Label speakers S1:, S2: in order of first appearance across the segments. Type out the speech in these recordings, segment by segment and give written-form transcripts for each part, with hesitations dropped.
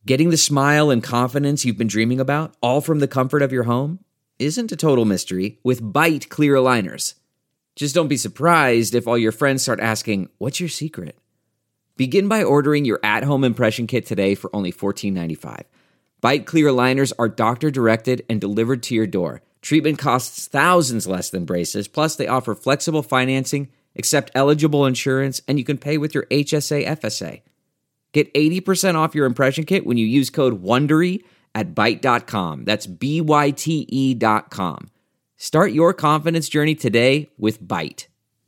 S1: Getting the smile and confidence you've been dreaming about, all from the comfort of your home, isn't a total mystery with Byte clear aligners. Just don't be surprised if all your friends start asking, "What's your secret?" Begin by ordering your at-home impression kit today for only $14.95. Byte clear aligners are doctor-directed and delivered to your door. Treatment costs thousands less than braces, plus they offer flexible financing, accept eligible insurance, and you can pay with your HSA FSA. Get 80% off your impression kit when you use code WONDERY at Byte.com. That's BYTE.com. Start your confidence journey today with Byte.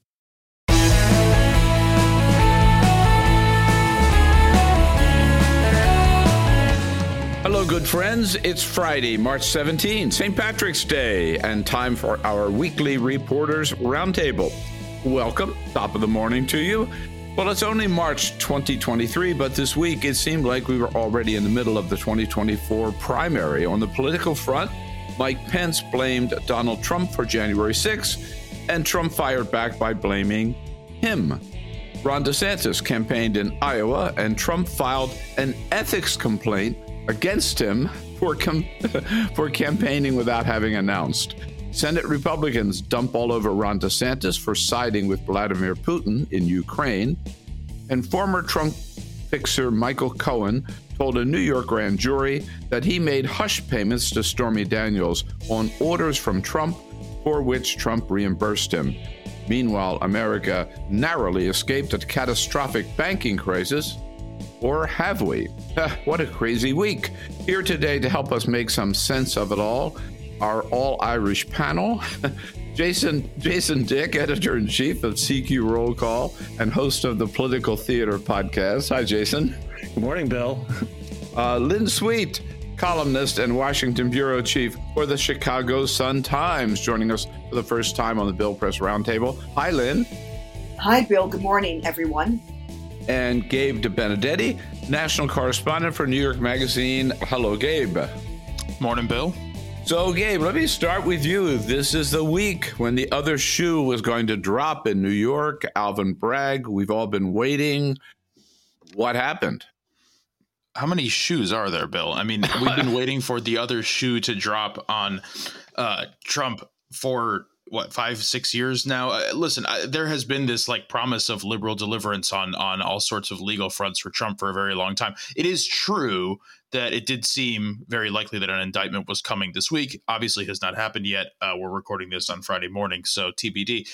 S2: Hello, good friends. It's Friday, March 17, St. Patrick's Day, and time for our weekly Reporters Roundtable. Welcome, top of the morning to you. Well, it's only March 2023, but this week it seemed like we were already in the middle of the 2024 primary. On the political front, Mike Pence blamed Donald Trump for January 6th, and Trump fired back by blaming him. Ron DeSantis campaigned in Iowa, and Trump filed an ethics complaint against him for campaigning without having announced. Senate Republicans dump all over Ron DeSantis for siding with Vladimir Putin in Ukraine. And former Trump fixer Michael Cohen told a New York grand jury that he made hush payments to Stormy Daniels on orders from Trump for which Trump reimbursed him. Meanwhile, America narrowly escaped a catastrophic banking crisis. Or have we? What a crazy week. Here today to help us make some sense of it all, our all-Irish panel, Jason Dick, editor-in-chief of CQ Roll Call and host of the Political Theater podcast. Hi, Jason.
S3: Good morning, Bill.
S2: Lynn Sweet, columnist and Washington bureau chief for the Chicago Sun-Times, joining us for the first time on the Bill Press Roundtable. Hi, Lynn.
S4: Hi, Bill. Good morning, everyone.
S2: And Gabe DeBenedetti, national correspondent for New York Magazine. Hello, Gabe.
S5: Morning, Bill.
S2: So, Gabe, let me start with you. This is the week when the other shoe was going to drop in New York. Alvin Bragg, we've all been waiting. What happened?
S5: How many shoes are there, Bill? I mean, we've been waiting for the other shoe to drop on Trump for, 5-6 years now? Listen, there has been this promise of liberal deliverance on all sorts of legal fronts for Trump for a very long time. It is true that it did seem very likely that an indictment was coming this week. Obviously has not happened yet. We're recording this on Friday morning, so TBD.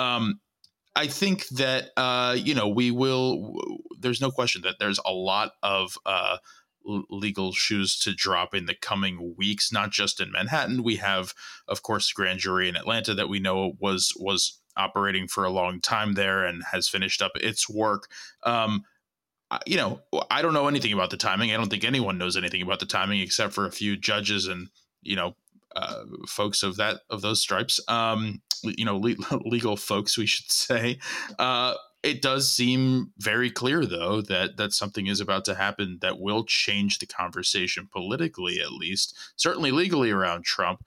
S5: I think that, we will, there's no question that there's a lot of legal shoes to drop in the coming weeks, not just in Manhattan. We have, of course, the grand jury in Atlanta that we know was operating for a long time there and has finished up its work. I don't know anything about the timing. I don't think anyone knows anything about the timing except for a few judges and, folks of those stripes, legal folks, we should say. It does seem very clear, though, that something is about to happen that will change the conversation politically, at least, certainly legally around Trump.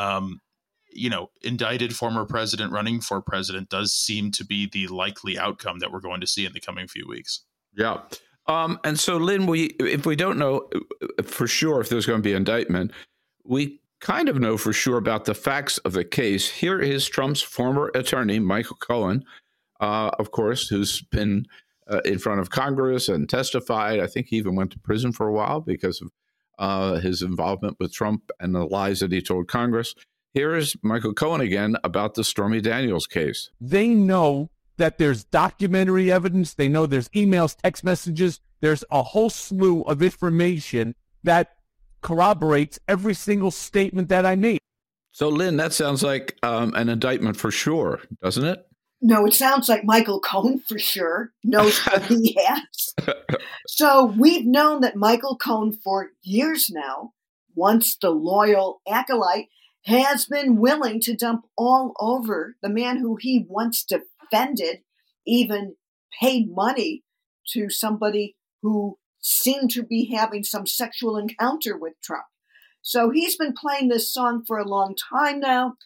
S5: Indicted former president running for president does seem to be the likely outcome that we're going to see in the coming few weeks.
S2: Yeah. And so, Lynn, if we don't know for sure if there's going to be indictment, we kind of know for sure about the facts of the case. Here is Trump's former attorney, Michael Cohen, of course, who's been in front of Congress and testified. I think he even went to prison for a while because of his involvement with Trump and the lies that he told Congress. Here is Michael Cohen again about the Stormy Daniels case.
S6: They know that there's documentary evidence. They know there's emails, text messages. There's a whole slew of information that corroborates every single statement that I made.
S2: So, Lynn, that sounds like an indictment for sure, doesn't it?
S4: No, it sounds like Michael Cohen for sure knows what he has. So we've known that Michael Cohen for years now, once the loyal acolyte, has been willing to dump all over the man who he once defended, even paid money to somebody who seemed to be having some sexual encounter with Trump. So he's been playing this song for a long time now.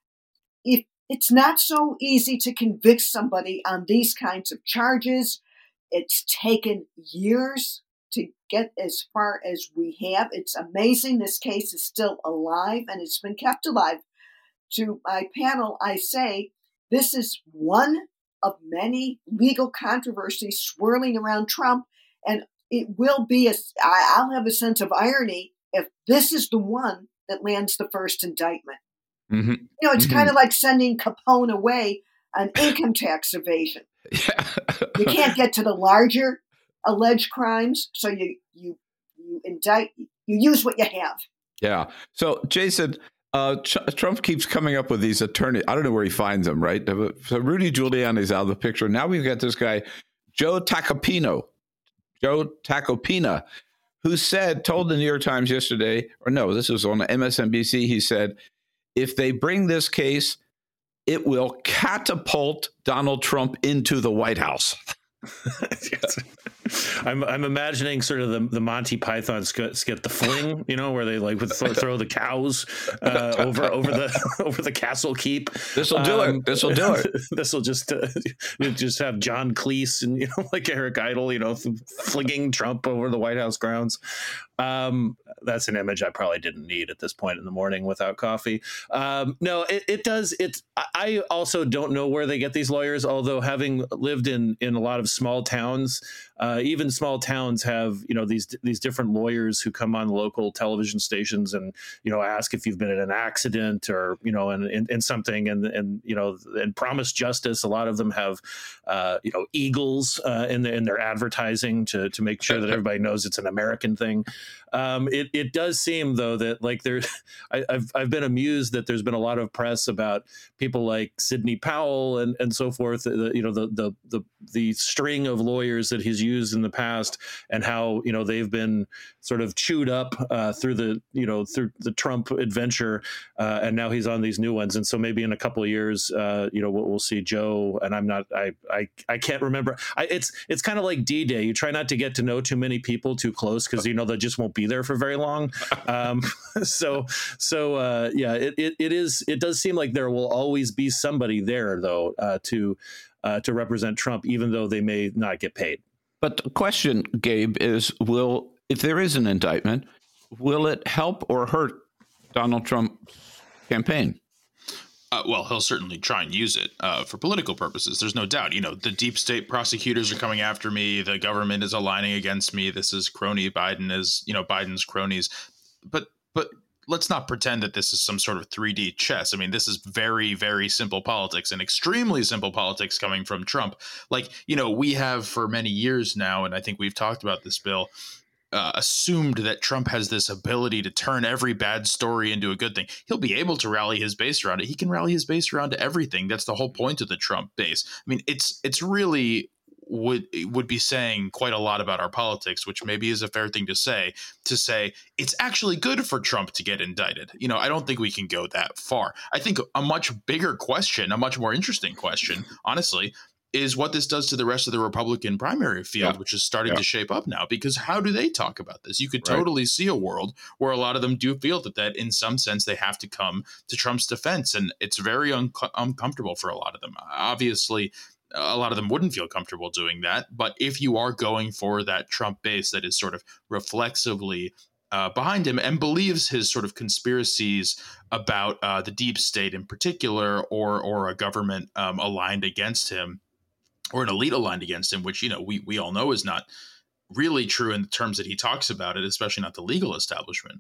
S4: It's not so easy to convict somebody on these kinds of charges. It's taken years to get as far as we have. It's amazing this case is still alive and it's been kept alive. To my panel, I say this is one of many legal controversies swirling around Trump, and it will be I'll have a sense of irony if this is the one that lands the first indictment.
S2: Mm-hmm.
S4: It's kind of like sending Capone away on income tax evasion.
S2: Yeah.
S4: You can't get to the larger alleged crimes, so you indict, you use what you have.
S2: Yeah. So, Jason, Trump keeps coming up with these attorneys. I don't know where he finds them, right? So Rudy Giuliani's out of the picture. Now we've got this guy, Joe Tacopina, who told the New York Times yesterday, or no, this was on MSNBC. He said, if they bring this case, it will catapult Donald Trump into the White House.
S3: I'm imagining sort of the Monty Python skit, The Fling, where they like would throw the cows over the castle keep.
S2: This will do it. This will do it.
S3: This will just have John Cleese and like Eric Idle, flinging Trump over the White House grounds. That's an image I probably didn't need at this point in the morning without coffee. No, it does. I also don't know where they get these lawyers, although having lived in a lot of small towns, even small towns have, these different lawyers who come on local television stations and, ask if you've been in an accident or, in something and promise justice. A lot of them have, eagles in their advertising to make sure that everybody knows it's an American thing. It does seem, though, that like I've been amused that there's been a lot of press about people like Sidney Powell and so forth. The string of lawyers that he's used in the past and how they've been sort of chewed up through the Trump adventure, and now he's on these new ones. And so maybe in a couple of years, we'll see Joe. And I can't remember. It's kind of like D-Day. You try not to get to know too many people too close because they just won't be there for very long. It does seem like there will always be somebody there, though, to represent Trump, even though they may not get paid.
S2: But the question, Gabe, is if there is an indictment, will it help or hurt Donald Trump's campaign?
S5: Well, he'll certainly try and use it for political purposes. There's no doubt. The deep state prosecutors are coming after me. The government is aligning against me. This is crony Biden is, Biden's cronies. But let's not pretend that this is some sort of 3D chess. I mean, this is very, very simple politics and extremely simple politics coming from Trump. Like, we have for many years now, and I think we've talked about this, Bill, assumed that Trump has this ability to turn every bad story into a good thing. He'll be able to rally his base around it. He can rally his base around everything. That's the whole point of the Trump base. I mean, it's really would be saying quite a lot about our politics, which maybe is a fair thing to say it's actually good for Trump to get indicted. I don't think we can go that far. I think a much bigger question, a much more interesting question, honestly, is what this does to the rest of the Republican primary field, which is starting to shape up now. Because how do they talk about this? You could totally see a world where a lot of them do feel that in some sense they have to come to Trump's defense. And it's very uncomfortable for a lot of them. Obviously, a lot of them wouldn't feel comfortable doing that. But if you are going for that Trump base that is sort of reflexively behind him and believes his sort of conspiracies about the deep state in particular, or a government aligned against him, or an elite aligned against him, which, we all know is not really true in the terms that he talks about it, especially not the legal establishment.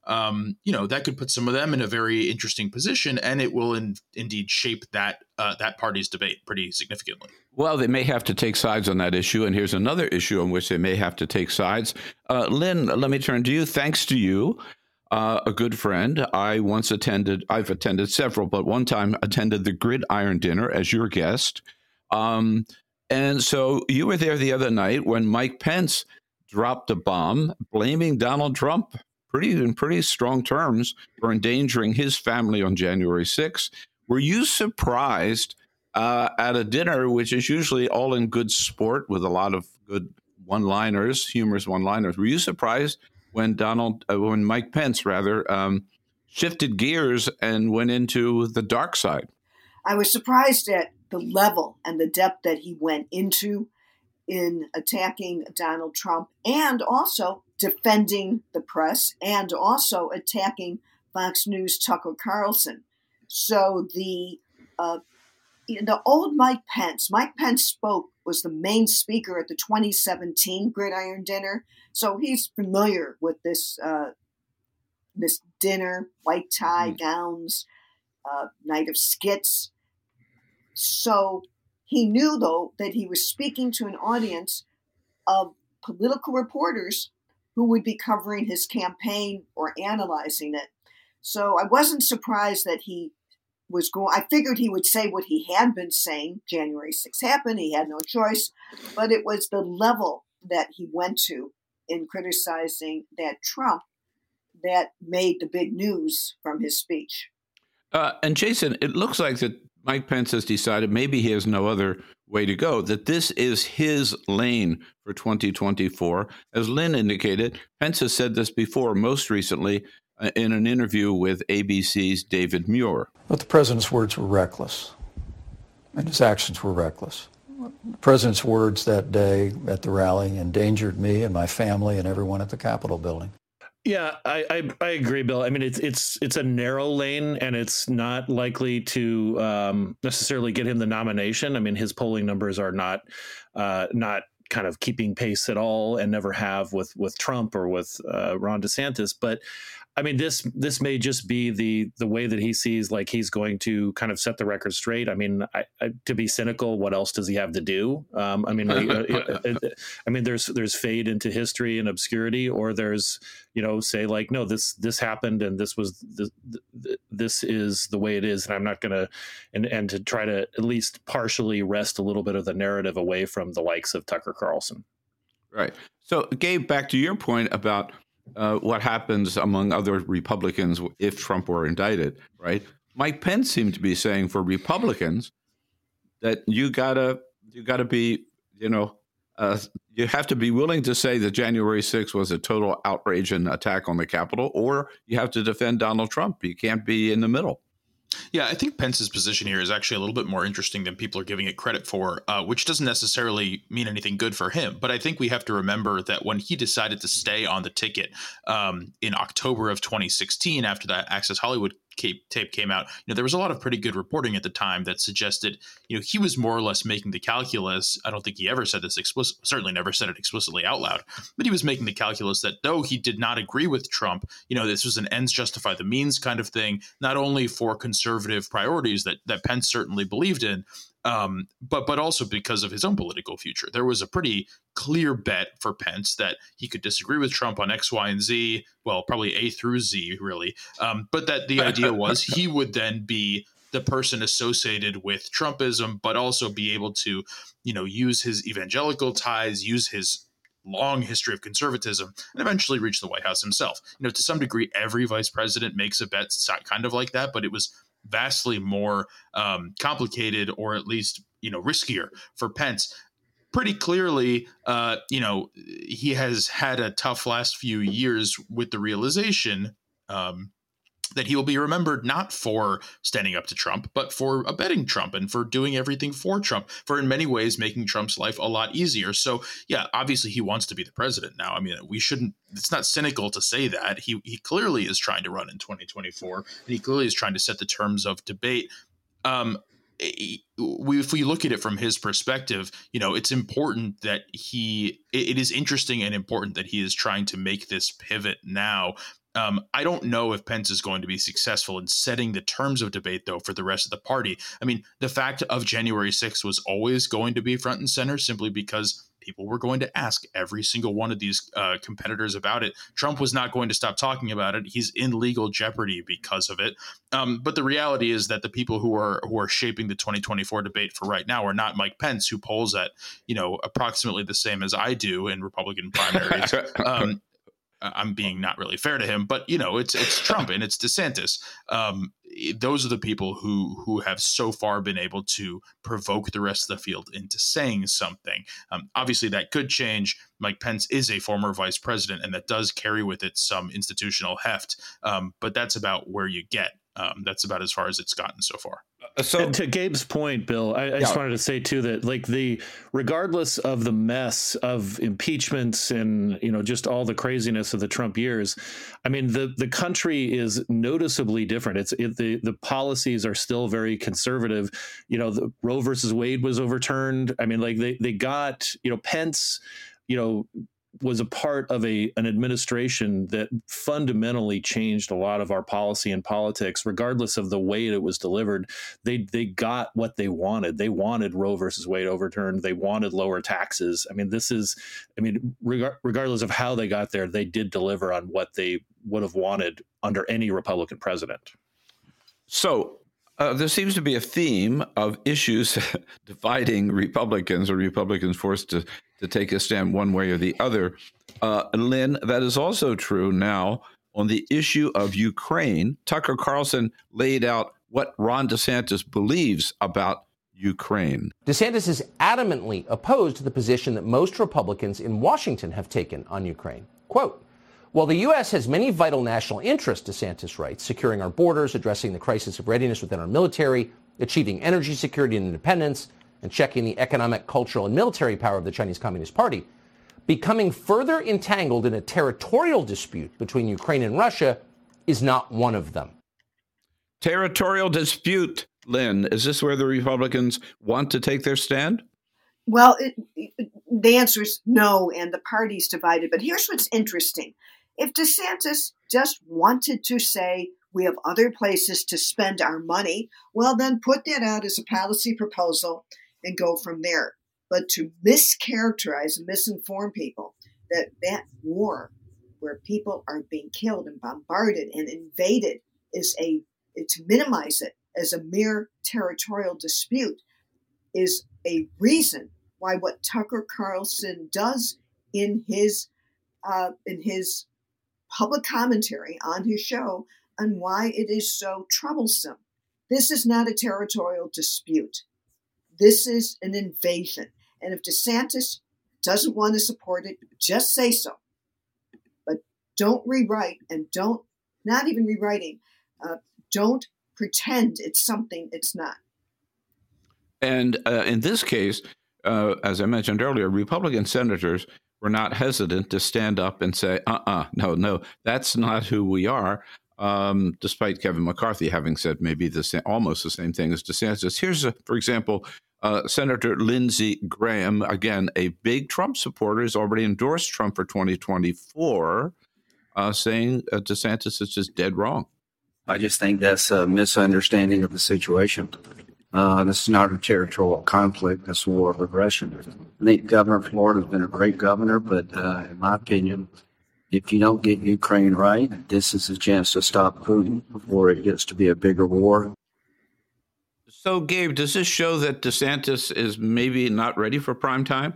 S5: That could put some of them in a very interesting position, and it will indeed shape that party's debate pretty significantly.
S2: Well, they may have to take sides on that issue, and here's another issue on which they may have to take sides. Lynn, let me turn to you. Thanks to you, a good friend, I've attended several, but one time attended the Gridiron Dinner as your guest. And so you were there the other night when Mike Pence dropped a bomb blaming Donald Trump in pretty strong terms for endangering his family on January 6th. Were you surprised at a dinner, which is usually all in good sport with a lot of good humorous one-liners? Were you surprised when Mike Pence shifted gears and went into the dark side?
S4: I was surprised at the level and the depth that he went into. in attacking Donald Trump and also defending the press and also attacking Fox News Tucker Carlson. So the old Mike Pence was the main speaker at the 2017 Gridiron Dinner. So he's familiar with this dinner, white tie gowns, night of skits. So he knew, though, that he was speaking to an audience of political reporters who would be covering his campaign or analyzing it. So I wasn't surprised that he was going. I figured he would say what he had been saying. January 6th happened. He had no choice. But it was the level that he went to in criticizing that Trump that made the big news from his speech.
S2: And Jason, it looks like that Mike Pence has decided maybe he has no other way to go, that this is his lane for 2024. As Lynn indicated, Pence has said this before, most recently in an interview with ABC's David Muir.
S7: But the president's words were reckless, and his actions were reckless. The president's words that day at the rally endangered me and my family and everyone at the Capitol building.
S3: Yeah, I agree, Bill. I mean, it's a narrow lane, and it's not likely to necessarily get him the nomination. I mean, his polling numbers are not kind of keeping pace at all, and never have with Trump or with Ron DeSantis. But I mean, this may just be the way that he sees like he's going to kind of set the record straight. I mean, to be cynical, what else does he have to do? I mean, there's fade into history and obscurity, or there's say like, no, this happened and this is the way it is, and I'm not gonna and to try to at least partially wrest a little bit of the narrative away from the likes of Tucker Carlson.
S2: Right. So, Gabe, back to your point about what happens among other Republicans if Trump were indicted, right? Mike Pence seemed to be saying for Republicans that you gotta be, you have to be willing to say that January 6th was a total outrage and attack on the Capitol, or you have to defend Donald Trump. You can't be in the middle.
S5: Yeah, I think Pence's position here is actually a little bit more interesting than people are giving it credit for, which doesn't necessarily mean anything good for him. But I think we have to remember that when he decided to stay on the ticket in October of 2016, after that Access Hollywood tape came out, there was a lot of pretty good reporting at the time that suggested, he was more or less making the calculus. I don't think he ever said this certainly never said it explicitly out loud, but he was making the calculus that though he did not agree with Trump, this was an ends justify the means kind of thing, not only for conservative priorities that Pence certainly believed in, but also because of his own political future. There was a pretty clear bet for Pence that he could disagree with Trump on X, Y, and Z. Well, probably A through Z, really. But that the idea was he would then be the person associated with Trumpism, but also be able to, use his evangelical ties, use his long history of conservatism, and eventually reach the White House himself. To some degree, every vice president makes a bet kind of like that, but it was vastly more complicated, or at least riskier for Pence. Pretty clearly, he has had a tough last few years with the realization that he will be remembered not for standing up to Trump, but for abetting Trump and for doing everything for Trump, for in many ways making Trump's life a lot easier. So, yeah, obviously he wants to be the president now. I mean, it's not cynical to say that. He clearly is trying to run in 2024, and he clearly is trying to set the terms of debate. If we look at it from his perspective, it's important that it is interesting and important that he is trying to make this pivot now. I don't know if Pence is going to be successful in setting the terms of debate, though, for the rest of the party. I mean, the fact of January 6th was always going to be front and center simply because people were going to ask every single one of these competitors about it. Trump was not going to stop talking about it. He's in legal jeopardy because of it. But the reality is that the people who are shaping the 2024 debate for right now are not Mike Pence, who polls at approximately the same as I do in Republican primaries. I'm being not really fair to him, but it's Trump and it's DeSantis. Those are the people who have so far been able to provoke the rest of the field into saying something. Obviously, that could change. Mike Pence is a former vice president, and that does carry with it some institutional heft. But that's about where you get. That's about as far as it's gotten so far.
S3: And to Gabe's point, Bill, I just wanted to say too that like regardless of the mess of impeachments and just all the craziness of the Trump years, I mean the country is noticeably different. The policies are still very conservative. The Roe versus Wade was overturned. I mean, like they got Pence, was a part of an administration that fundamentally changed a lot of our policy and politics, regardless of the way it was delivered. They got what they wanted. They wanted Roe versus Wade overturned. They wanted lower taxes. I mean, regardless of how they got there, they did deliver on what they would have wanted under any Republican president.
S2: So there seems to be a theme of issues dividing Republicans, or Republicans forced to take a stand one way or the other. Lynn, that is also true now on the issue of Ukraine. Tucker Carlson laid out what Ron DeSantis believes about Ukraine.
S8: DeSantis is adamantly opposed to the position that most Republicans in Washington have taken on Ukraine. Quote, "While the U.S. has many vital national interests," DeSantis writes, "securing our borders, addressing the crisis of readiness within our military, achieving energy security and independence, and checking the economic, cultural, and military power of the Chinese Communist Party, becoming further entangled in a territorial dispute between Ukraine and Russia is not one of them."
S2: Territorial dispute, Lynn. Is this where the Republicans want to take their stand?
S4: Well, the answer is no, and the party's divided. But here's what's interesting. If DeSantis just wanted to say, we have other places to spend our money, well, then put that out as a policy proposal and go from there. But to mischaracterize and misinform people that war where people are being killed and bombarded and invaded to minimize it as a mere territorial dispute is a reason why what Tucker Carlson does in his public commentary on his show and why it is so troublesome. This is not a territorial dispute. This is an invasion. And if DeSantis doesn't want to support it, just say so. But don't rewrite and not even rewriting, don't pretend it's something it's not.
S2: And in this case, as I mentioned earlier, Republican senators were not hesitant to stand up and say, no, that's not who we are, despite Kevin McCarthy having said maybe almost the same thing as DeSantis. Here's, for example, Senator Lindsey Graham, again, a big Trump supporter, has already endorsed Trump for 2024, saying DeSantis is just dead wrong.
S9: I just think that's a misunderstanding of the situation. This is not a territorial conflict. This is a war of aggression. I think Governor Florida has been a great governor, but in my opinion, if you don't get Ukraine right, this is a chance to stop Putin before it gets to be a bigger war.
S2: So, Gabe, does this show that DeSantis is maybe not ready for prime time?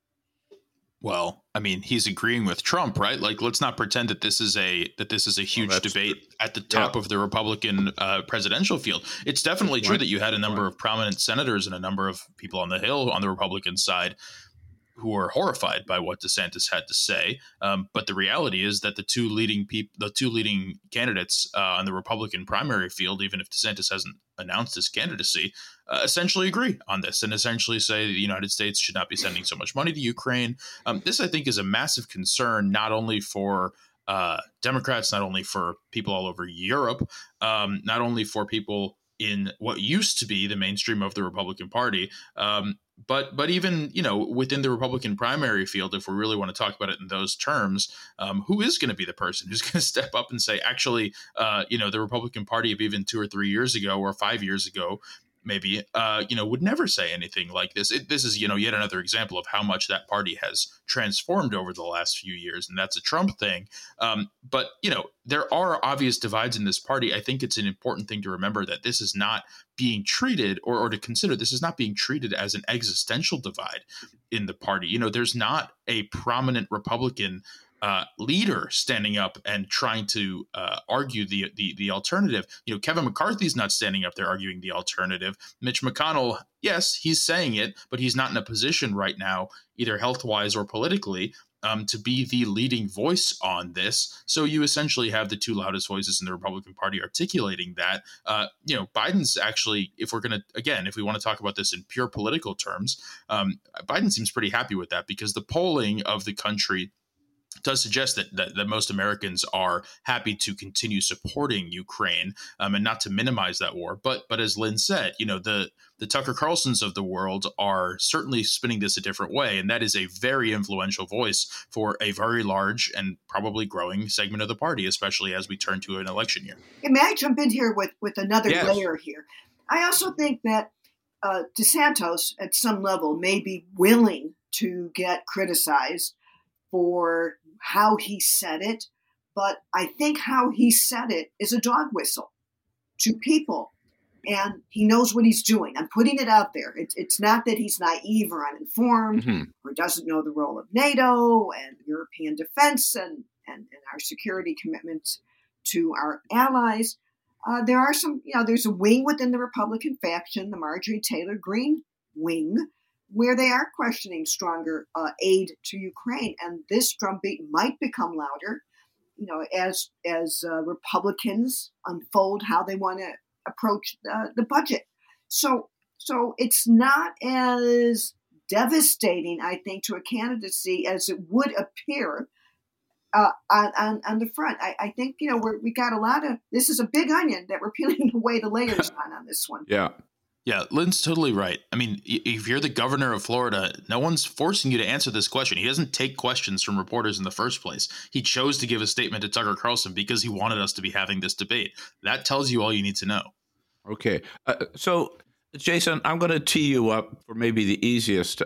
S5: Well, I mean, he's agreeing with Trump, right? Like, let's not pretend that this is a huge debate at the top of the Republican presidential field. It's definitely true that you had a number of prominent senators and a number of people on the Hill on the Republican side who were horrified by what DeSantis had to say. But the reality is that the two leading candidates on the Republican primary field, even if DeSantis hasn't announced his candidacy, essentially agree on this and essentially say the United States should not be sending so much money to Ukraine. This, I think, is a massive concern, not only for Democrats, not only for people all over Europe, not only for people in what used to be the mainstream of the Republican Party, but even, within the Republican primary field, if we really want to talk about it in those terms, who is going to be the person who's going to step up and say, actually, the Republican Party of even 2 or 3 years ago or 5 years ago, maybe, would never say anything like this. This is, yet another example of how much that party has transformed over the last few years. And that's a Trump thing. But, there are obvious divides in this party. I think it's an important thing to remember that this is not being treated or to consider this is not being treated as an existential divide in the party. There's not a prominent Republican leader standing up and trying to argue the alternative. Kevin McCarthy's not standing up there arguing the alternative. Mitch McConnell, yes, he's saying it, but he's not in a position right now, either health-wise or politically, to be the leading voice on this. So you essentially have the two loudest voices in the Republican Party articulating that. Biden's actually, if we want to talk about this in pure political terms, Biden seems pretty happy with that, because the polling of the country does suggest that most Americans are happy to continue supporting Ukraine, and not to minimize that war. But as Lynn said, the Tucker Carlsons of the world are certainly spinning this a different way, and that is a very influential voice for a very large and probably growing segment of the party, especially as we turn to an election year.
S4: May I jump in here with another
S2: Yes.
S4: layer here? I also think that DeSantis, at some level, may be willing to get criticized for how he said it, but I think how he said it is a dog whistle to people, and he knows what he's doing. I'm putting it out there. It's not that he's naive or uninformed or doesn't know the role of NATO and European defense and our security commitments to our allies. There are some, there's a wing within the Republican faction, the Marjorie Taylor Greene wing, where they are questioning stronger aid to Ukraine. And this drumbeat might become louder, as Republicans unfold how they want to approach the budget. So it's not as devastating, I think, to a candidacy as it would appear on the front. I think, we got a lot of, this is a big onion that we're peeling away the layers on this one.
S2: Yeah.
S5: Yeah, Lynn's totally right. I mean, if you're the governor of Florida, no one's forcing you to answer this question. He doesn't take questions from reporters in the first place. He chose to give a statement to Tucker Carlson because he wanted us to be having this debate. That tells you all you need to know.
S2: Okay. So, Jason, I'm going to tee you up for maybe the easiest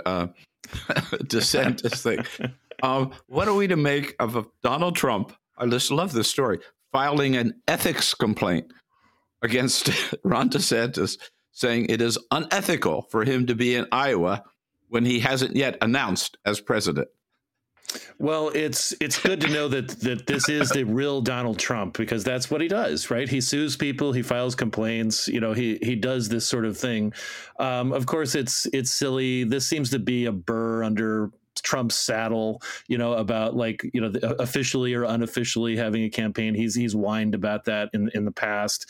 S2: DeSantis thing. What are we to make of Donald Trump? I just love this story. Filing an ethics complaint against Ron DeSantis, saying it is unethical for him to be in Iowa when he hasn't yet announced as president.
S3: Well, it's good to know that this is the real Donald Trump, because that's what he does, right? He sues people, he files complaints, he does this sort of thing. Of course, it's silly. This seems to be a burr under Trump's saddle, about officially or unofficially having a campaign. He's whined about that in the past,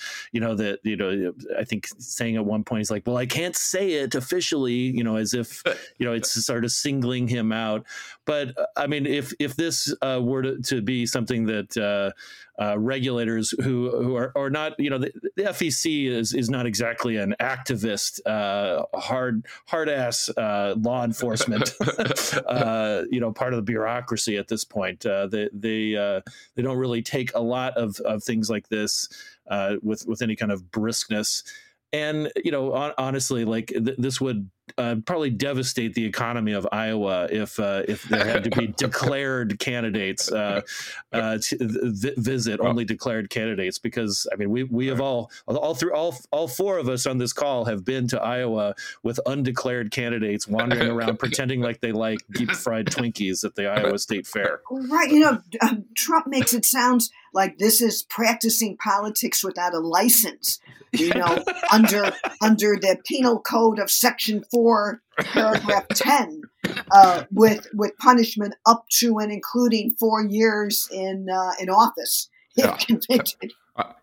S3: I think saying at one point, he's like, well, I can't say it officially, as if, it's sort of singling him out. But I mean, if this were to be something that regulators who are not, the FEC is not exactly an activist, hard ass law enforcement, part of the bureaucracy at this point. They don't really take a lot of things like this with any kind of briskness. And, honestly, this would probably devastate the economy of Iowa if there had to be declared candidates to visit only declared candidates, because I mean we have all four of us on this call have been to Iowa with undeclared candidates wandering around pretending like they like deep fried Twinkies at the Iowa State Fair.
S4: Right. Trump makes it sound like this is practicing politics without a license, under the penal code of Section 4, paragraph 10, with punishment up to and including 4 years in office if convicted.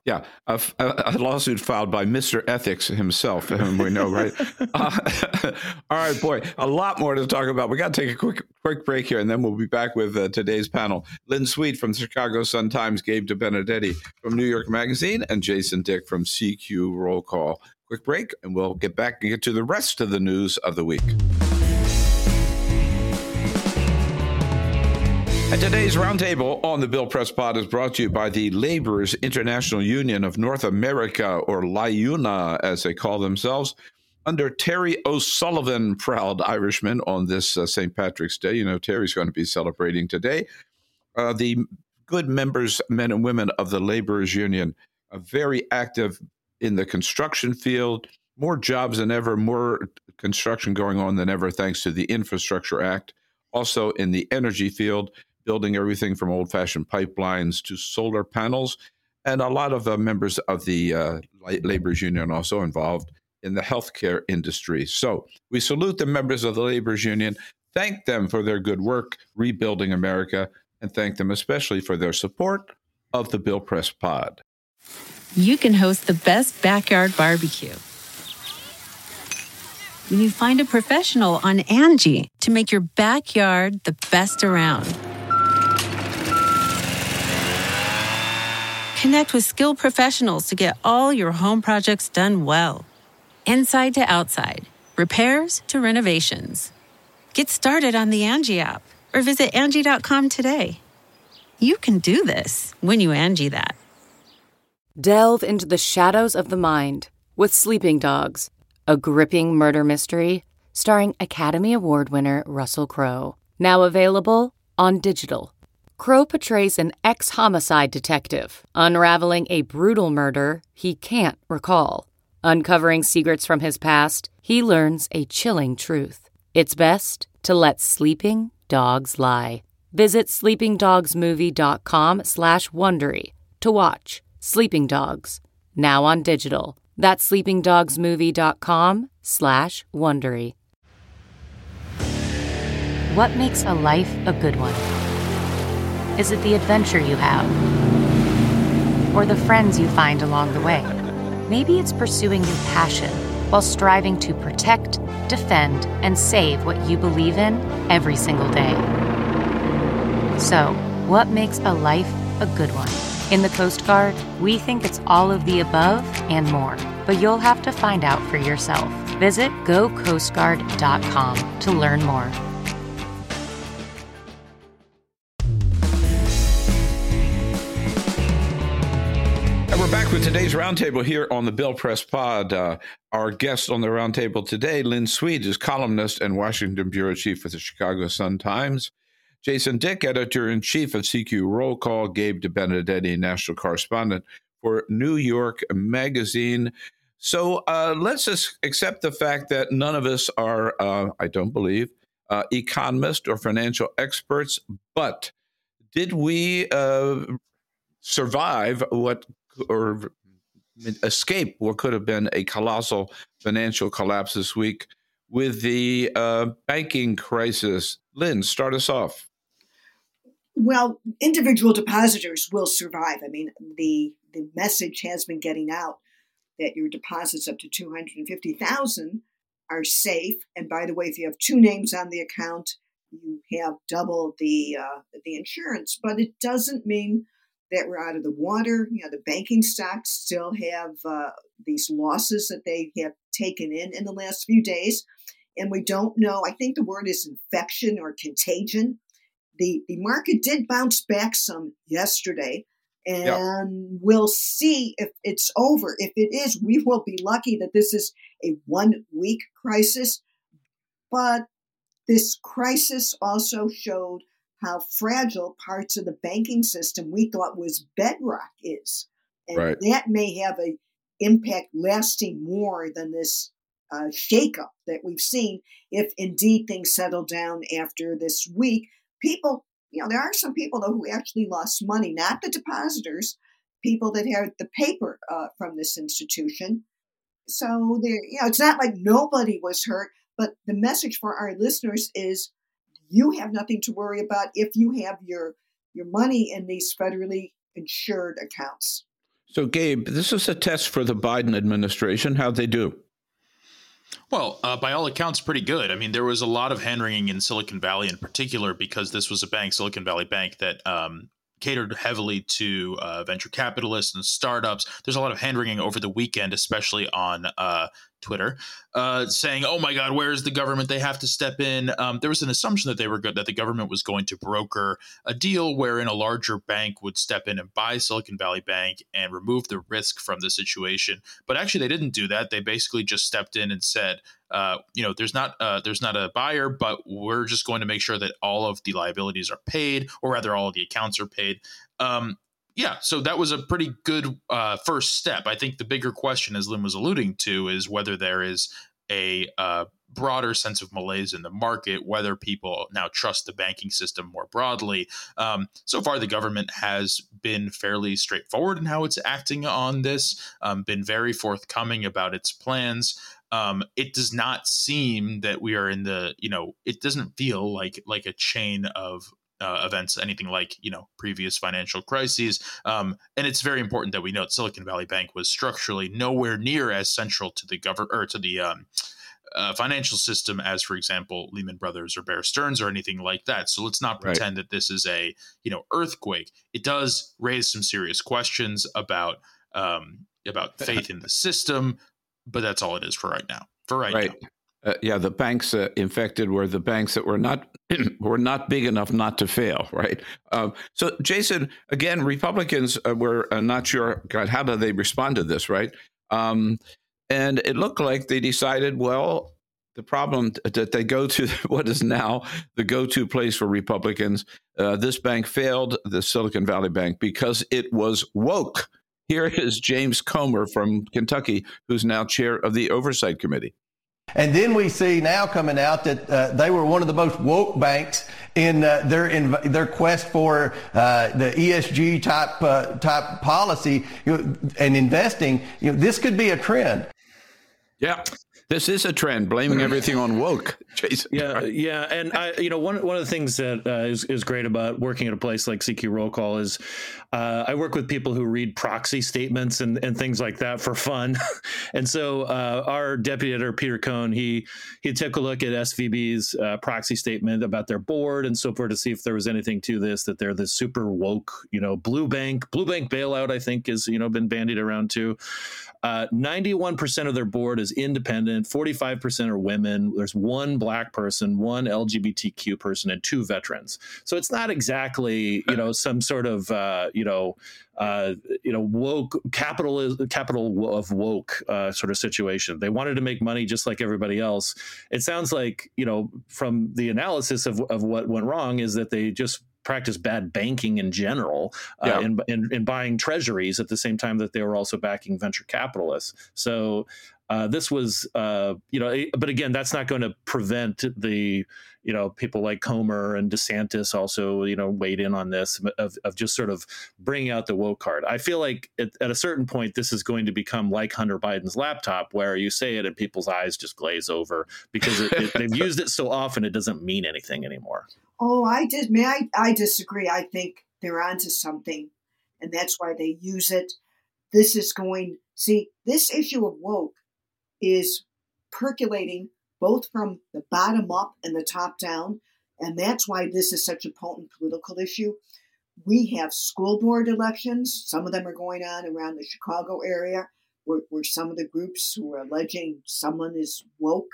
S2: A lawsuit filed by Mr. Ethics himself, whom we know, right? All right, boy, a lot more to talk about. We got to take a quick break here, and then we'll be back with today's panel. Lynn Sweet from the Chicago Sun-Times, Gabe DeBenedetti from New York Magazine, and Jason Dick from CQ Roll Call. Quick break, and we'll get back and get to the rest of the news of the week. And today's roundtable on the Bill Press Pod is brought to you by the Laborers International Union of North America, or LIUNA, as they call themselves, under Terry O'Sullivan, proud Irishman, on this St. Patrick's Day. Terry's going to be celebrating today. The good members, men and women of the Laborers Union, are very active in the construction field, more jobs than ever, more construction going on than ever, thanks to the Infrastructure Act. Also in the energy field, building everything from old-fashioned pipelines to solar panels, and a lot of members of the Laborers Union also involved in the healthcare industry. So we salute the members of the Laborers Union. thank them for their good work rebuilding America, and thank them especially for their support of the Bill Press Pod.
S10: You can host the best backyard barbecue when you find a professional on Angie to make your backyard the best around. Connect with skilled professionals to get all your home projects done well. Inside to outside, repairs to renovations. Get started on the Angie app or visit Angie.com today. You can do this when you Angie that.
S11: Delve into the shadows of the mind with Sleeping Dogs, a gripping murder mystery starring Academy Award winner Russell Crowe. Now available on digital. Crowe portrays an ex-homicide detective unraveling a brutal murder he can't recall. Uncovering secrets from his past, he learns a chilling truth. It's best to let sleeping dogs lie. Visit sleepingdogsmovie.com/Wondery to watch Sleeping Dogs, now on digital. That's sleepingdogsmovie.com/Wondery. What makes a life a good one? Is it the adventure you have? Or the friends you find along the way? Maybe it's pursuing your passion while striving to protect, defend, and save what you believe in every single day. So, what makes a life a good one? In the Coast Guard, we think it's all of the above and more, but you'll have to find out for yourself. Visit gocoastguard.com to learn more.
S2: And we're back with today's roundtable here on the Bill Press Pod. Our guest on the roundtable today, Lynn Sweet, is columnist and Washington bureau chief with the Chicago Sun-Times. Jason Dick, editor-in-chief of CQ Roll Call. Gabe DeBenedetti, national correspondent for New York Magazine. So let's just accept the fact that none of us are, I don't believe, economists or financial experts, but did we survive or escape what could have been a colossal financial collapse this week with the banking crisis? Lynn, start us off.
S4: Well, individual depositors will survive. I mean, the message has been getting out that your deposits up to $250,000 are safe. And by the way, if you have two names on the account, you have double the insurance. But it doesn't mean that we're out of the water. You know, the banking stocks still have these losses that they have taken in the last few days. And we don't know, I think the word is infection or contagion. The market did bounce back some yesterday, and we'll see if it's over. If it is, we will be lucky that this is a 1 week crisis. But this crisis also showed how fragile parts of the banking system we thought was bedrock is. And that may have an impact lasting more than this shakeup that we've seen if indeed things settle down after this week. People, you know, there are some people though who actually lost money, not the depositors, people that had the paper from this institution. So there, you know, it's not like nobody was hurt, but the message for our listeners is you have nothing to worry about if you have your money in these federally insured accounts.
S2: So, Gabe, this is a test for the Biden administration. How'd they do?
S5: Well, by all accounts, pretty good. I mean, there was a lot of hand-wringing in Silicon Valley in particular because this was a bank, Silicon Valley Bank, that catered heavily to venture capitalists and startups. There's a lot of hand-wringing over the weekend, especially on Twitter, saying, "Oh my God, where is the government? They have to step in." There was an assumption that that the government was going to broker a deal wherein a larger bank would step in and buy Silicon Valley Bank and remove the risk from the situation. But actually, they didn't do that. They basically just stepped in and said, there's not a buyer, but we're just going to make sure that all of the liabilities are paid, or rather, all of the accounts are paid. So that was a pretty good first step. I think the bigger question, as Lynn was alluding to, is whether there is a broader sense of malaise in the market, whether people now trust the banking system more broadly. So far, the government has been fairly straightforward in how it's acting on this, been very forthcoming about its plans. it does not seem that we are in the, it doesn't feel like a chain of events, anything like, previous financial crises. And it's very important that we note Silicon Valley Bank was structurally nowhere near as central to the financial system as, for example, Lehman Brothers or Bear Stearns or anything like that. So let's not pretend that this is a, earthquake. It does raise some serious questions about faith in the system, but that's all it is for right now.
S2: Now. The banks infected were the banks that were not big enough not to fail, right? So, Jason, again, Republicans were not sure, God, how do they respond to this, right? And it looked like they decided, well, the problem that they go to what is now the go-to place for Republicans, this bank failed, the Silicon Valley Bank, because it was woke. Here is James Comer from Kentucky, who's now chair of the Oversight Committee.
S12: And then we see now coming out that they were one of the most woke banks in their quest for the ESG type policy and investing. This could be a trend.
S2: Yeah. This is a trend, blaming everything on woke, Jason.
S3: Yeah, and one of the things that is great about working at a place like CQ Roll Call is I work with people who read proxy statements and things like that for fun, and so our deputy editor Peter Cohn he took a look at SVB's proxy statement about their board and so forth to see if there was anything to this, that they're this super woke, blue bank bailout, I think is been bandied around too. 91% of their board is independent, 45% are women. There's one black person, one LGBTQ person, and 2 veterans. So it's not exactly, some sort of, woke capital of woke sort of situation. They wanted to make money just like everybody else. It sounds like, from the analysis of what went wrong is that they just practice bad banking in general in buying treasuries at the same time that they were also backing venture capitalists. So this was, but again, that's not going to prevent the, people like Comer and DeSantis also, weighed in on this of just sort of bringing out the woke card. I feel like at a certain point, this is going to become like Hunter Biden's laptop, where you say it and people's eyes just glaze over because they've used it so often, it doesn't mean anything anymore.
S4: Oh, I disagree. I think they're onto something, and that's why they use it. This issue of woke is percolating both from the bottom up and the top down, and that's why this is such a potent political issue. We have school board elections. Some of them are going on around the Chicago area, where some of the groups who are alleging someone is woke.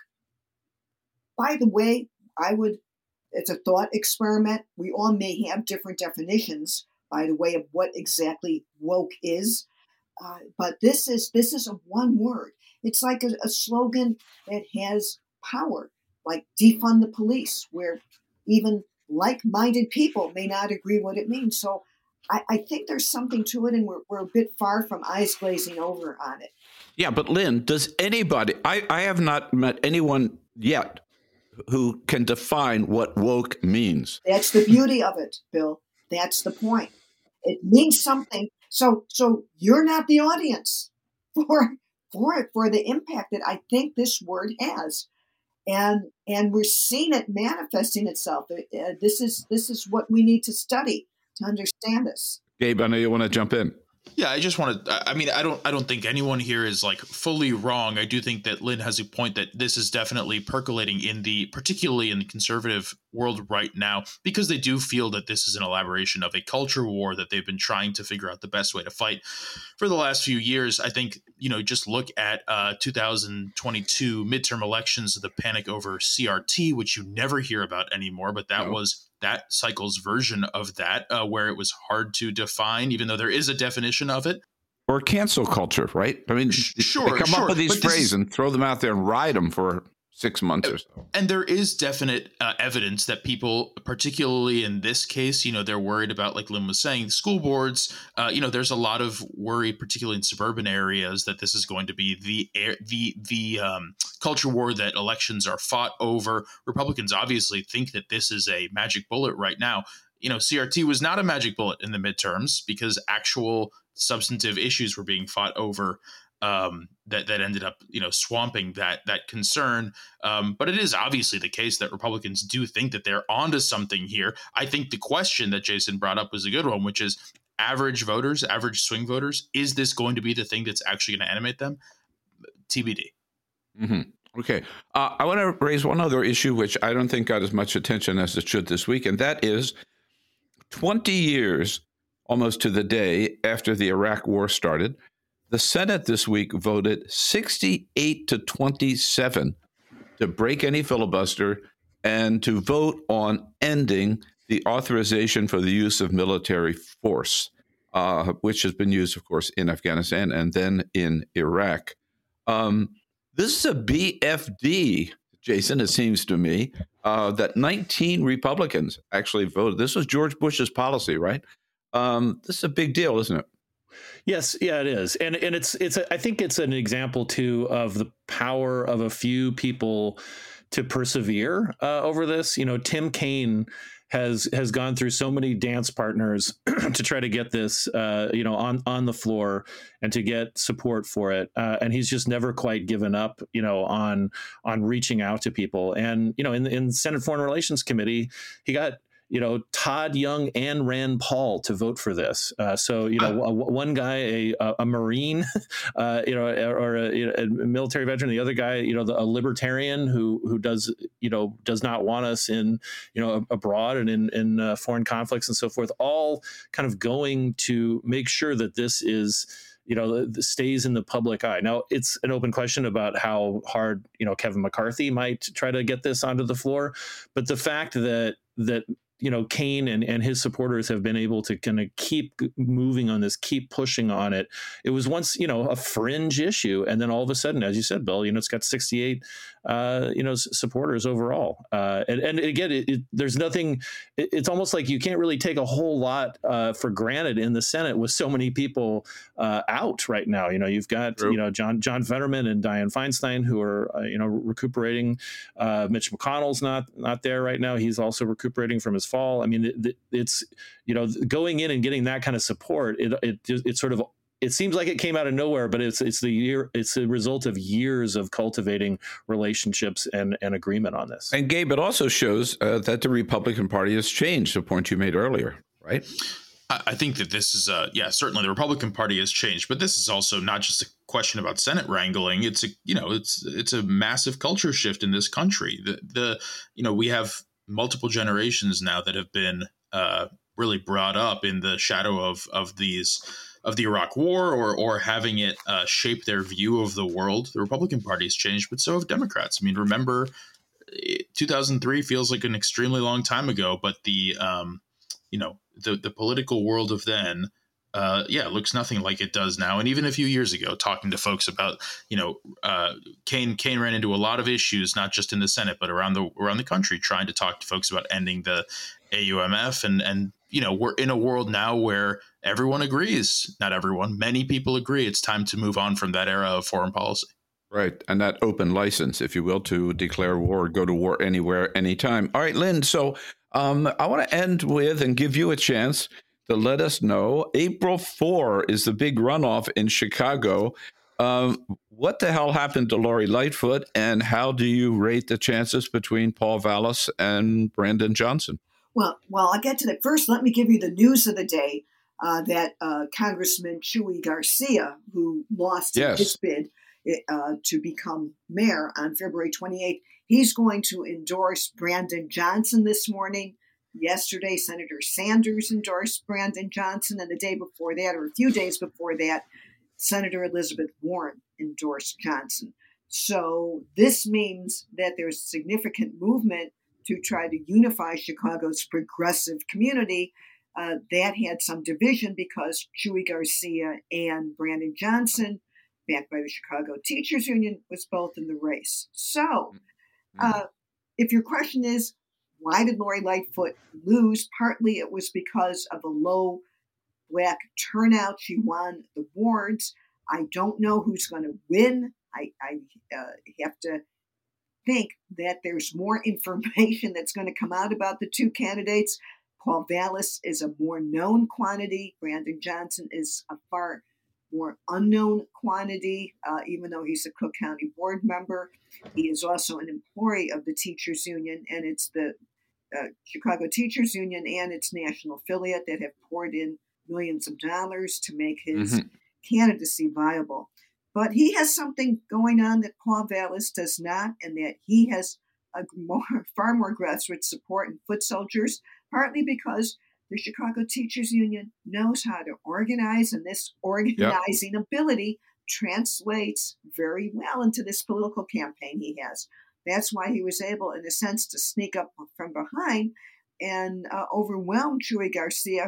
S4: By the way, it's a thought experiment. We all may have different definitions, by the way, of what exactly woke is. But this is a one word. It's like a slogan that has power, like defund the police, where even like-minded people may not agree what it means. So I think there's something to it, and we're a bit far from eyes glazing over on it.
S2: Yeah, but Lynn, does anybody, I have not met anyone yet who can define what woke means.
S4: That's the beauty of it, Bill. That's the point. It means something. So you're not the audience for the impact that I think this word has, and we're seeing it manifesting itself. This is what we need to study to understand this.
S2: Gabe, I know you want to jump in.
S5: Yeah, I just want to, I don't think anyone here is like fully wrong. I do think that Lynn has a point that this is definitely percolating particularly in the conservative world right now, because they do feel that this is an elaboration of a culture war that they've been trying to figure out the best way to fight for the last few years. I think, just look at 2022 midterm elections, the panic over CRT, which you never hear about anymore, but that was that cycle's version of that, where it was hard to define, even though there is a definition of it.
S2: Or cancel culture, right? I mean,
S5: sure,
S2: they come up with these phrases and throw them out there and ride them for 6 months or so.
S5: And there is definite evidence that people, particularly in this case, they're worried about, like Lynn was saying, school boards. There's a lot of worry, particularly in suburban areas, that this is going to be the culture war that elections are fought over. Republicans obviously think that this is a magic bullet right now. CRT was not a magic bullet in the midterms because actual substantive issues were being fought over that ended up, swamping that concern. But it is obviously the case that Republicans do think that they're onto something here. I think the question that Jason brought up was a good one, which is average voters, average swing voters. Is this going to be the thing that's actually going to animate them? TBD.
S2: Mm-hmm. Okay. I want to raise one other issue, which I don't think got as much attention as it should this week, and that is 20 years, almost to the day after the Iraq War started, the Senate this week voted 68 to 27 to break any filibuster and to vote on ending the authorization for the use of military force, which has been used, of course, in Afghanistan and then in Iraq. This is a BFD, Jason, it seems to me, that 19 Republicans actually voted. This was George Bush's policy, right? This is a big deal, isn't it?
S3: Yes, yeah, it is, and I think it's an example too of the power of a few people to persevere over this. Tim Kaine has gone through so many dance partners to try to get this, on the floor and to get support for it, and he's just never quite given up, on reaching out to people. And in Senate Foreign Relations Committee, he got Todd Young and Rand Paul to vote for this. So one guy, a Marine, or a military veteran, the other guy, a libertarian who does not want us in, abroad and in foreign conflicts and so forth, all kind of going to make sure that this is, stays in the public eye. Now, it's an open question about how hard, Kevin McCarthy might try to get this onto the floor. But the fact that Kaine and his supporters have been able to kind of keep moving on this, keep pushing on it. It was once, a fringe issue. And then all of a sudden, as you said, Bill, it's got 68, supporters overall. And again, there's nothing, it's almost like you can't really take a whole lot for granted in the Senate with so many people out right now. You've got, John Fetterman and Dianne Feinstein who are, recuperating. Mitch McConnell's not there right now. He's also recuperating from his fall. I mean, it's, going in and getting that kind of support. It seems like it came out of nowhere, but it's the result of years of cultivating relationships and agreement on this.
S2: And Gabe, it also shows that the Republican Party has changed, the point you made earlier, right?
S5: I think that this is, certainly the Republican Party has changed, but this is also not just a question about Senate wrangling. It's a massive culture shift in this country. We have multiple generations now that have been really brought up in the shadow of the Iraq War or having it shape their view of the world. The Republican Party has changed, but so have Democrats. I mean, remember, 2003 feels like an extremely long time ago, but the political world of then, looks nothing like it does now. And even a few years ago, talking to folks about, Kaine ran into a lot of issues, not just in the Senate, but around the country, trying to talk to folks about ending the AUMF. And we're in a world now where everyone agrees, not everyone, many people agree it's time to move on from that era of foreign policy.
S2: Right. And that open license, if you will, to declare war, go to war anywhere, anytime. All right, Lynn. So I want to end with and give you a chance to let us know. April 4 is the big runoff in Chicago. What the hell happened to Lori Lightfoot, and how do you rate the chances between Paul Vallas and Brandon Johnson?
S4: Well, I'll get to that. First, let me give you the news of the day that Congressman Chuy Garcia, who lost his bid to become mayor on February 28th, he's going to endorse Brandon Johnson this morning. Yesterday, Senator Sanders endorsed Brandon Johnson, and the day before that, or a few days before that, Senator Elizabeth Warren endorsed Johnson. So this means that there's significant movement to try to unify Chicago's progressive community. That had some division because Chuy Garcia and Brandon Johnson, backed by the Chicago Teachers Union, was both in the race. So if your question is, why did Lori Lightfoot lose? Partly it was because of a low Black turnout. She won the wards. I don't know who's going to win. I have to think that there's more information that's going to come out about the two candidates. Paul Vallas is a more known quantity. Brandon Johnson is a far more unknown quantity, even though he's a Cook County board member. He is also an employee of the Teachers Union, and it's the Chicago Teachers Union and its national affiliate that have poured in millions of dollars to make his candidacy viable. But he has something going on that Paul Vallas does not, and that he has far more grassroots support and foot soldiers, partly because the Chicago Teachers Union knows how to organize, and this organizing ability translates very well into this political campaign he has. That's why he was able, in a sense, to sneak up from behind and overwhelm Chuy Garcia,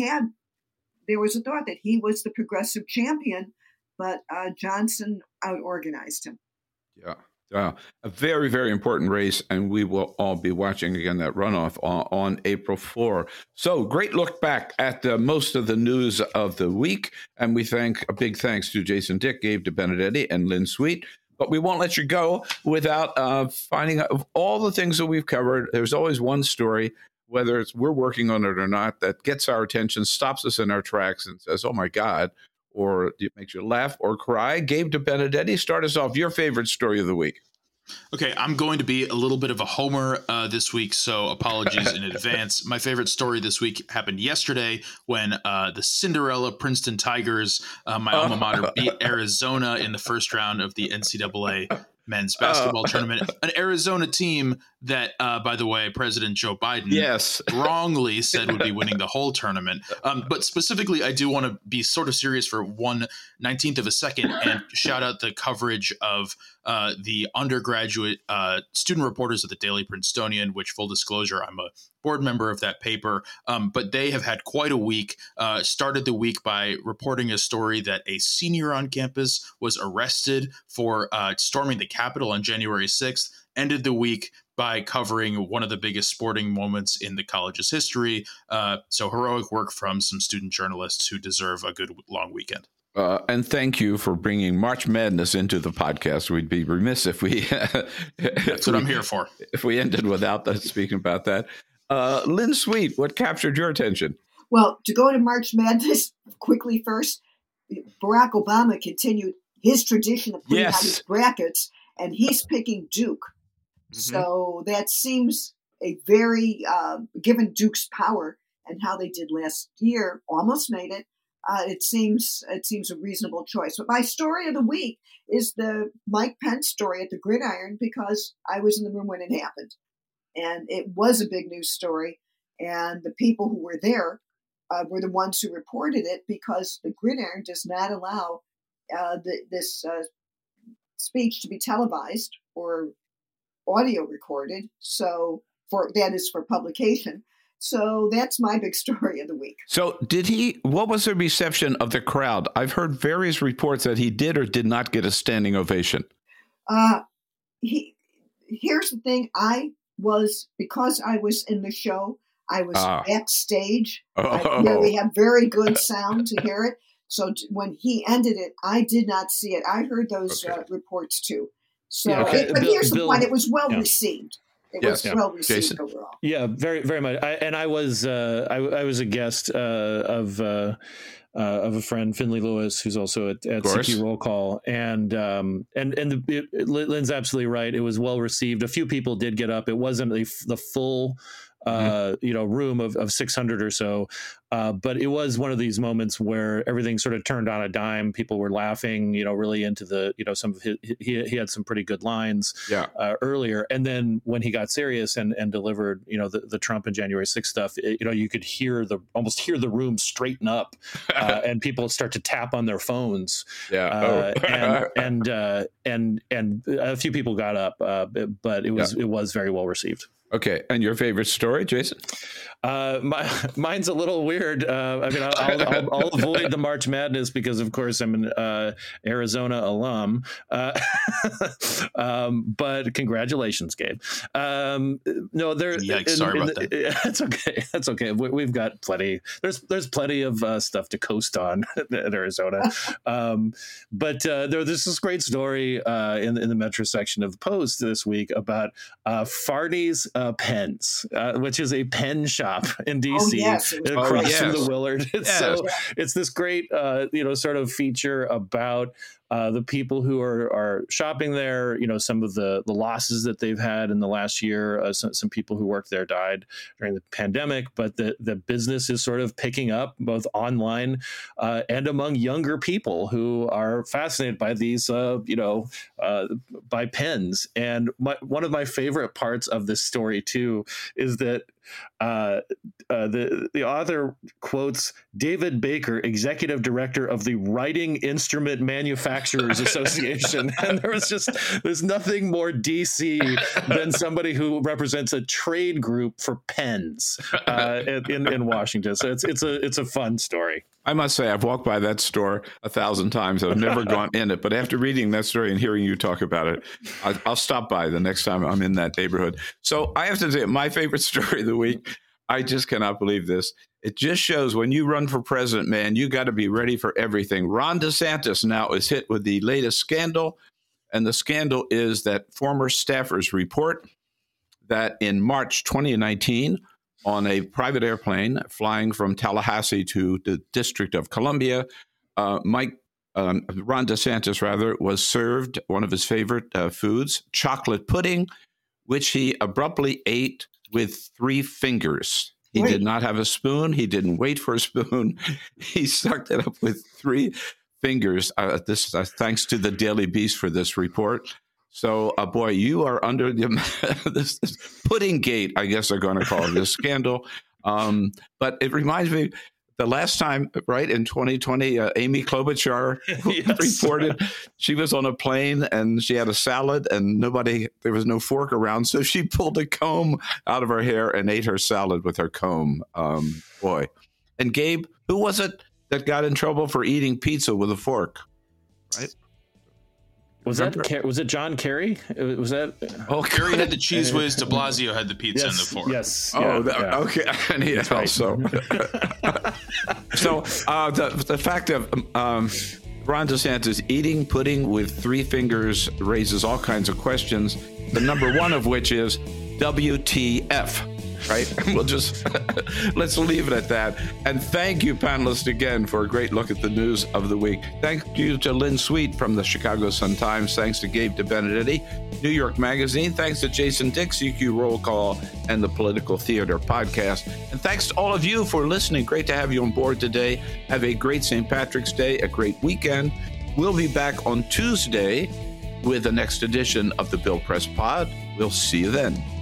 S4: there was a thought that he was the progressive champion, but Johnson out-organized him.
S2: Yeah. A very, very important race, and we will all be watching again that runoff on April 4. So great look back at most of the news of the week, and we thank a big thanks to Jason Dick, Gabe DeBenedetti, and Lynn Sweet. But we won't let you go without finding out of all the things that we've covered. There's always one story, whether it's we're working on it or not, that gets our attention, stops us in our tracks, and says, "Oh my God," or it makes you laugh or cry. Gabe DeBenedetti, start us off. Your favorite story of the week.
S5: Okay, I'm going to be a little bit of a homer this week, so apologies in advance. My favorite story this week happened yesterday when the Cinderella Princeton Tigers, my alma mater, beat Arizona in the first round of the NCAA men's basketball tournament. An Arizona team that, by the way, President Joe Biden wrongly said would be winning the whole tournament. But specifically, I do want to be sort of serious for 1/19 of a second and shout out the coverage of the undergraduate student reporters at the Daily Princetonian, which, full disclosure, I'm a board member of that paper. But they have had quite a week. Started the week by reporting a story that a senior on campus was arrested for storming the Capitol on January 6th. Ended the week by covering one of the biggest sporting moments in the college's history. So heroic work from some student journalists who deserve a good long weekend.
S2: And thank you for bringing March Madness into the podcast. We'd be remiss if we...
S5: That's what I'm here for.
S2: If we ended without speaking about that. Lynn Sweet, what captured your attention?
S4: Well, to go to March Madness quickly first, Barack Obama continued his tradition of putting out his brackets, and he's picking Duke. So that seems a very, given Duke's power and how they did last year, almost made it. It seems a reasonable choice. But my story of the week is the Mike Pence story at the Gridiron, because I was in the room when it happened. And it was a big news story. And the people who were there were the ones who reported it, because the Gridiron does not allow this speech to be televised or audio recorded. So that is for publication. So that's my big story of the week.
S2: So what was the reception of the crowd? I've heard various reports that he did or did not get a standing ovation.
S4: Here's the thing. Because I was in the show, I was backstage. We have very good sound to hear it. So when he ended it, I did not see it. I heard those reports too. So, but here's the point. It was well received. It was well received overall.
S3: Yeah, very, very much. I was a guest of a friend, Finley Lewis, who's also at CQ Roll Call, and Lynn's absolutely right. It was well received. A few people did get up. It wasn't the full room of 600 or so. But it was one of these moments where everything sort of turned on a dime. People were laughing, really into the, some of he had some pretty good lines earlier. And then when he got serious and delivered, the Trump and January 6th stuff, you could almost hear the room straighten up and people start to tap on their phones. And a few people got up, but it was very well received.
S2: Okay, and your favorite story, Jason?
S3: Mine's a little weird. I'll avoid the March Madness because, of course, I'm an Arizona alum. But congratulations, Gabe.
S5: Yikes! Sorry about that.
S3: That's okay. That's okay. We've got plenty. There's plenty of stuff to coast on at Arizona. But there's this great story in the Metro section of the Post this week about Farney's Pens, which is a pen shop in DC across from the Willard. It's this great, sort of feature about the people who are shopping there, some of the losses that they've had in the last year. Some people who worked there died during the pandemic, but the business is sort of picking up both online and among younger people who are fascinated by these, by pens. And one of my favorite parts of this story, too, is that the author quotes David Baker, executive director of the Writing Instrument Manufacturers Association. And there's nothing more DC than somebody who represents a trade group for pens in Washington. So it's a fun story.
S2: I must say, I've walked by that store 1,000 times. I've never gone in it. But after reading that story and hearing you talk about it, I'll stop by the next time I'm in that neighborhood. So I have to say, my favorite story of the week, I just cannot believe this. It just shows when you run for president, man, you got to be ready for everything. Ron DeSantis now is hit with the latest scandal. And the scandal is that former staffers report that in March 2019, on a private airplane flying from Tallahassee to the District of Columbia, Ron DeSantis, was served one of his favorite foods, chocolate pudding, which he abruptly ate with 3 fingers. He did not have a spoon. He didn't wait for a spoon. He sucked it up with 3 fingers. This thanks to the Daily Beast for this report. So, boy, you are under this pudding gate, I guess they're going to call it, this scandal. But it reminds me, the last time, right, in 2020, Amy Klobuchar reported she was on a plane and she had a salad and there was no fork around. So she pulled a comb out of her hair and ate her salad with her comb. Boy. And Gabe, who was it that got in trouble for eating pizza with a fork? Right?
S3: Was it John Kerry? Was that?
S5: Oh, Kerry had the cheese whiz. De Blasio had the pizza and the fork.
S3: Yes.
S2: Okay. And he also. So the fact of Ron DeSantis eating pudding with 3 fingers raises all kinds of questions. The number one of which is WTF. Right? We'll just let's leave it at that. And thank you, panelists, again for a great look at the news of the week. Thank you to Lynn Sweet from the Chicago Sun-Times. Thanks to Gabe DeBenedetti, New York Magazine. Thanks to Jason Dick, CQ Roll Call, and the Political Theater Podcast. And thanks to all of you for listening. Great to have you on board today. Have a great St. Patrick's Day, a great weekend. We'll be back on Tuesday with the next edition of the Bill Press Pod. We'll see you then.